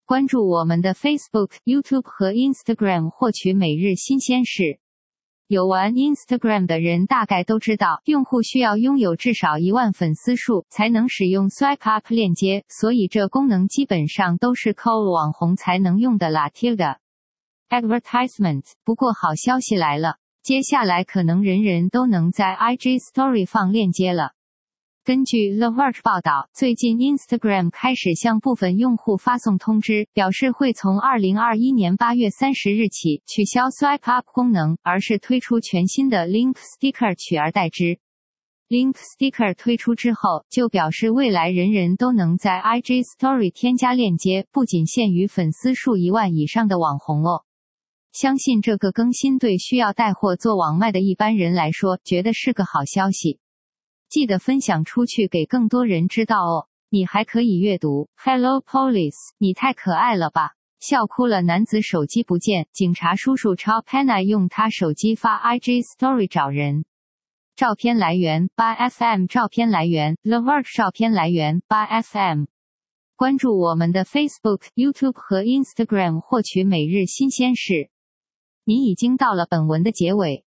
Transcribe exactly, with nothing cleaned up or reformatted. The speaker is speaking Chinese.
关注我们的 Facebook、YouTube 和 Instagram 获取每日新鲜事。有玩 Instagram 的人大概都知道，用户需要拥有至少一万粉丝数才能使用 Swipe Up 链接，所以这功能基本上都是靠网红才能用的 Latilda Advertisement。不过好消息来了，接下来可能人人都能在 I G Story 放链接了。根据 The Verge 报道，最近 Instagram 开始向部分用户发送通知，表示会从二零二一年八月三十日起取消 Swipe Up 功能，而是推出全新的 Link Sticker 取而代之。Link Sticker 推出之后，就表示未来人人都能在 I G Story 添加链接，不仅限于粉丝数一万以上的网红哦。相信这个更新对需要带货做网卖的一般人来说，觉得是个好消息。记得分享出去给更多人知道哦。你还可以阅读 Hello Police， 你太可爱了吧，笑哭了，男子手机不见，警察叔叔抄 Penna 用他手机发 I G Story 找人。照片来源八 F M， 照片来源 The Verge， 照片来源八 F M。 关注我们的 Facebook、YouTube 和 Instagram 获取每日新鲜事。你已经到了本文的结尾，